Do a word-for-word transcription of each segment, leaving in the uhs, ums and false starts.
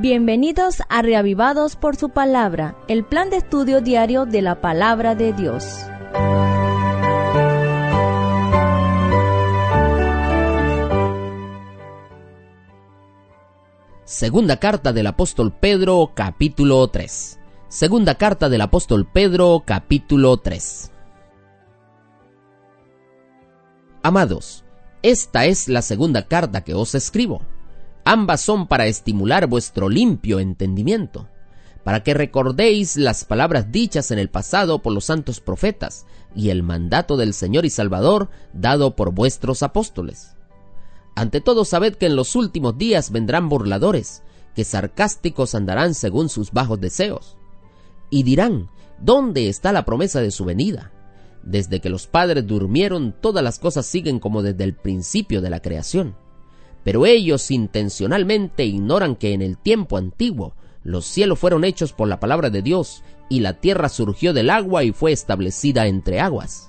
Bienvenidos a Reavivados por su Palabra, el plan de estudio diario de la Palabra de Dios. Segunda carta del apóstol Pedro, capítulo tres. Segunda carta del apóstol Pedro, capítulo tres. Amados, esta es la segunda carta que os escribo. Ambas son para estimular vuestro limpio entendimiento, para que recordéis las palabras dichas en el pasado por los santos profetas y el mandato del Señor y Salvador dado por vuestros apóstoles. Ante todo, sabed que en los últimos días vendrán burladores, que sarcásticos andarán según sus bajos deseos. Y dirán, ¿dónde está la promesa de su venida? Desde que los padres durmieron, todas las cosas siguen como desde el principio de la creación. Pero ellos intencionalmente ignoran que en el tiempo antiguo los cielos fueron hechos por la palabra de Dios, y la tierra surgió del agua y fue establecida entre aguas.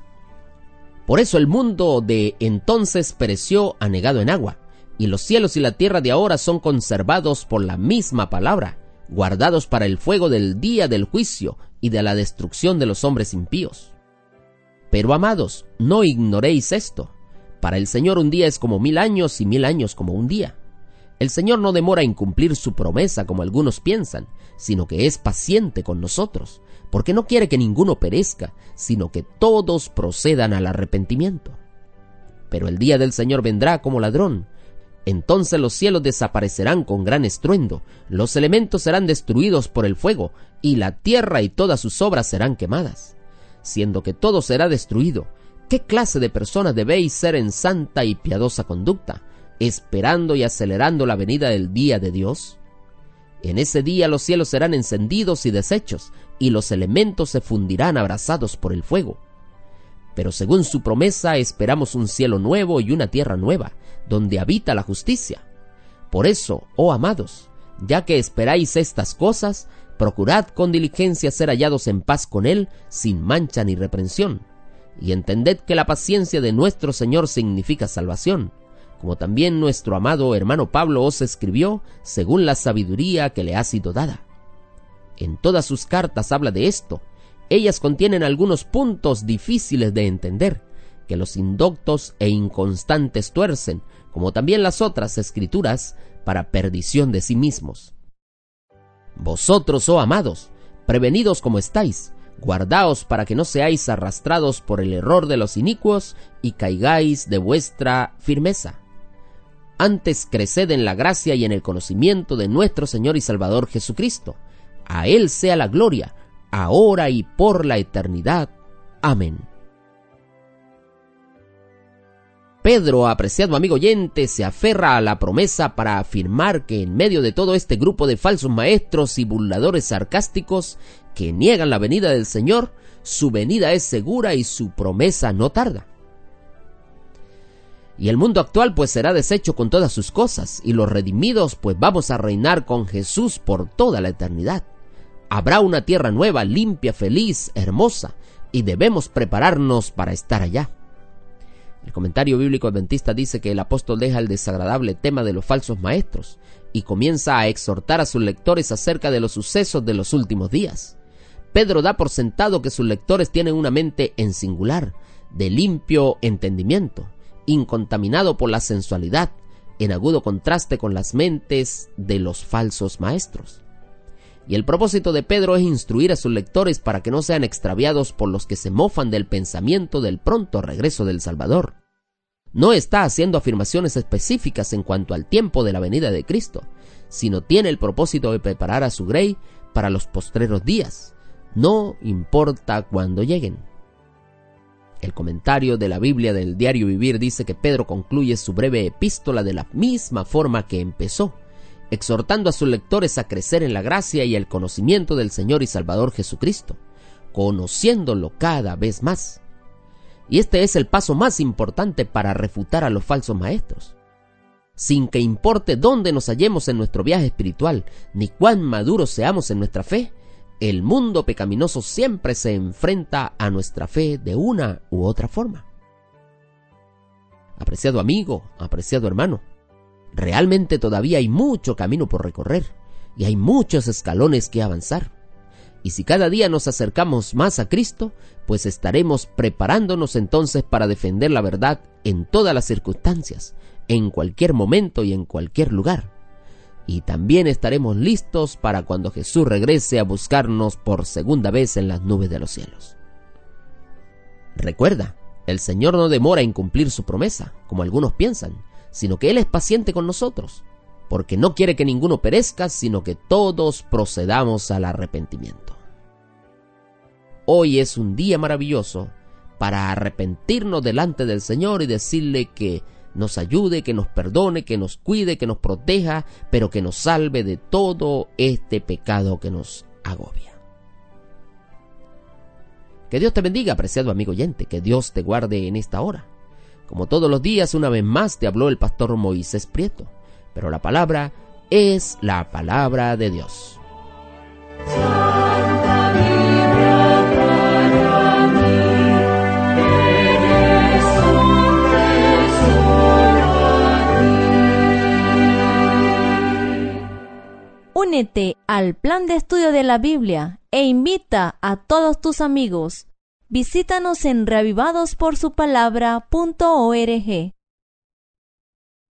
Por eso el mundo de entonces pereció anegado en agua, y los cielos y la tierra de ahora son conservados por la misma palabra, guardados para el fuego del día del juicio y de la destrucción de los hombres impíos. Pero amados, no ignoréis esto. Para el Señor un día es como mil años y mil años como un día. El Señor no demora en cumplir su promesa como algunos piensan, sino que es paciente con nosotros, porque no quiere que ninguno perezca, sino que todos procedan al arrepentimiento. Pero el día del Señor vendrá como ladrón. Entonces los cielos desaparecerán con gran estruendo, los elementos serán destruidos por el fuego, y la tierra y todas sus obras serán quemadas. Siendo que todo será destruido, ¿qué clase de personas debéis ser en santa y piadosa conducta, esperando y acelerando la venida del día de Dios? En ese día los cielos serán encendidos y deshechos, y los elementos se fundirán abrasados por el fuego. Pero según su promesa esperamos un cielo nuevo y una tierra nueva, donde habita la justicia. Por eso, oh amados, ya que esperáis estas cosas, procurad con diligencia ser hallados en paz con Él, sin mancha ni reprensión. Y entended que la paciencia de nuestro Señor significa salvación, como también nuestro amado hermano Pablo os escribió, según la sabiduría que le ha sido dada. En todas sus cartas habla de esto. Ellas contienen algunos puntos difíciles de entender, que los indoctos e inconstantes tuercen, como también las otras escrituras, para perdición de sí mismos. Vosotros, oh amados, prevenidos como estáis, guardaos para que no seáis arrastrados por el error de los inicuos y caigáis de vuestra firmeza. Antes creced en la gracia y en el conocimiento de nuestro Señor y Salvador Jesucristo. A Él sea la gloria, ahora y por la eternidad. Amén. Pedro, apreciado amigo oyente, se aferra a la promesa para afirmar que en medio de todo este grupo de falsos maestros y burladores sarcásticos que niegan la venida del Señor, su venida es segura y su promesa no tarda. Y el mundo actual pues será deshecho con todas sus cosas, y los redimidos pues vamos a reinar con Jesús por toda la eternidad. Habrá una tierra nueva, limpia, feliz, hermosa, y debemos prepararnos para estar allá. El comentario bíblico adventista dice que el apóstol deja el desagradable tema de los falsos maestros y comienza a exhortar a sus lectores acerca de los sucesos de los últimos días. Pedro da por sentado que sus lectores tienen una mente en singular, de limpio entendimiento, incontaminado por la sensualidad, en agudo contraste con las mentes de los falsos maestros. Y el propósito de Pedro es instruir a sus lectores para que no sean extraviados por los que se mofan del pensamiento del pronto regreso del Salvador. No está haciendo afirmaciones específicas en cuanto al tiempo de la venida de Cristo, sino tiene el propósito de preparar a su grey para los postreros días, no importa cuándo lleguen. El comentario de la Biblia del Diario Vivir dice que Pedro concluye su breve epístola de la misma forma que empezó, exhortando a sus lectores a crecer en la gracia y el conocimiento del Señor y Salvador Jesucristo, conociéndolo cada vez más. Y este es el paso más importante para refutar a los falsos maestros. Sin que importe dónde nos hallemos en nuestro viaje espiritual, ni cuán maduros seamos en nuestra fe, el mundo pecaminoso siempre se enfrenta a nuestra fe de una u otra forma. Apreciado amigo, apreciado hermano, realmente todavía hay mucho camino por recorrer, y hay muchos escalones que avanzar. Y si cada día nos acercamos más a Cristo, pues estaremos preparándonos entonces para defender la verdad en todas las circunstancias, en cualquier momento y en cualquier lugar. Y también estaremos listos para cuando Jesús regrese a buscarnos por segunda vez en las nubes de los cielos. Recuerda, el Señor no demora en cumplir su promesa, como algunos piensan, sino que Él es paciente con nosotros, porque no quiere que ninguno perezca, sino que todos procedamos al arrepentimiento. Hoy es un día maravilloso para arrepentirnos delante del Señor y decirle que nos ayude, que nos perdone, que nos cuide, que nos proteja, pero que nos salve de todo este pecado que nos agobia. Que Dios te bendiga, apreciado amigo oyente, que Dios te guarde en esta hora. Como todos los días, una vez más te habló el pastor Moisés Prieto, pero la palabra es la palabra de Dios. Únete al plan de estudio de la Biblia e invita a todos tus amigos. Visítanos en reavivados por su palabra punto org.